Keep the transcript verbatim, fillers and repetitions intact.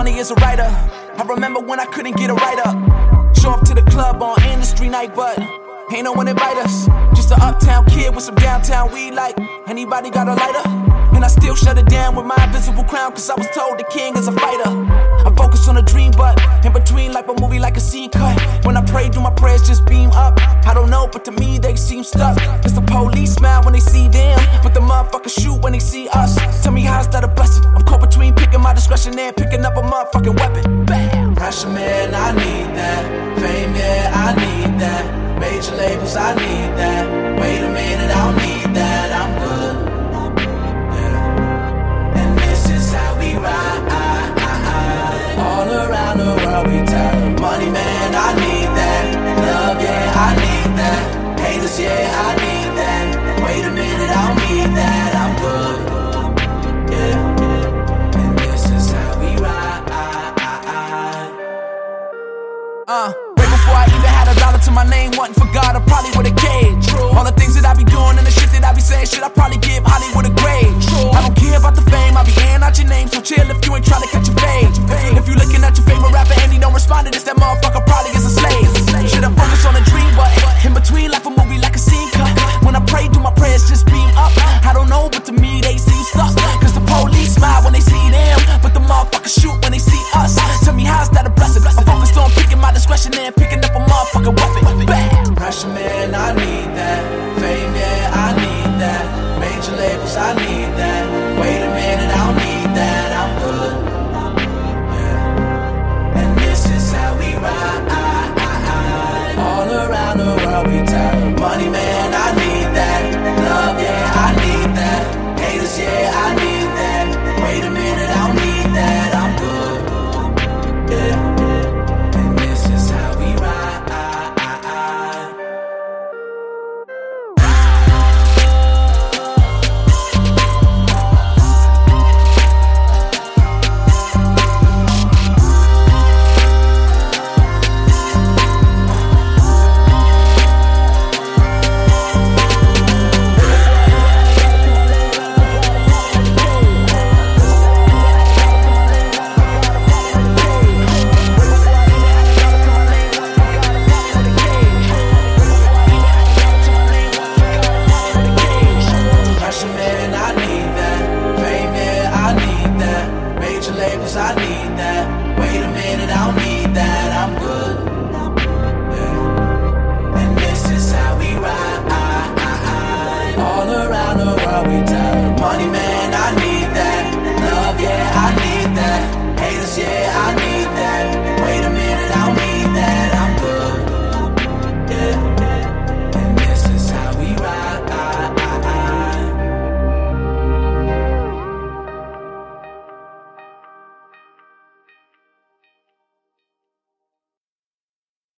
money as a writer. I remember when I couldn't get a write up. Show up to the club on industry night, but ain't no one invite us. Just an uptown kid with some downtown weed like, anybody got a lighter? And I still shut it down with my invisible crown, cause I was told the king is a fighter. I focus on a dream, but in between like a movie, like a scene cut. When I pray, do my prayers just beam up? I don't know, but to me they seem stuck. Cause the police smile when they see them, but the motherfuckers shoot when they see us. Tell me how's that a blessing? I'm caught between picking my discretion and picking up a motherfucking weapon. Bam! Pressure, man, I need that. Fame, yeah, I need that. Major labels, I need that. Wait a minute, I don't need that. I'm good. Yeah. And this is how we ride. All around the world we tell them, money, man, I need that. Love, yeah, I need that. Haters, yeah, I need that. Wait a minute, I don't need that. I'm good. Yeah. And this is how we ride. Uh, right before I even had a dollar to my name, wasn't for God, I probably would've caged. All the things that I be doing and the shit that I be saying, shit I probably give Hollywood a grade. I don't care about the fame, I be airing out your name, so chill if you ain't trying to catch your fade. If you looking at your favorite rapper and he don't respond to this, that motherfucker probably is a slave. Should I focus on a dream, but in between like a movie, like a scene cut. When I pray, do my prayers just beam up? I don't know, but to me they seem stuck. Cause the police smile when they see them, but the motherfuckers shoot when they see us. Tell me how's that a blessing? I'm focused on picking my discretion and picking up a motherfucking weapon. Bam! Pressure, man, I need that. Fame, yeah, I need that. Major labels, I need that.